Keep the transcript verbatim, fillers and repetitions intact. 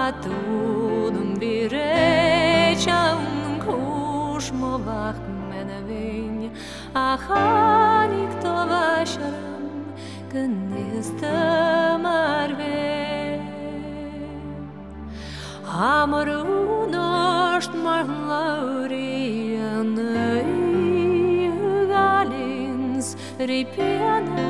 tudum birēčam kuš movach menevin achanik to vašaram gnistam arve Amoru nost mar laurian galins ripiana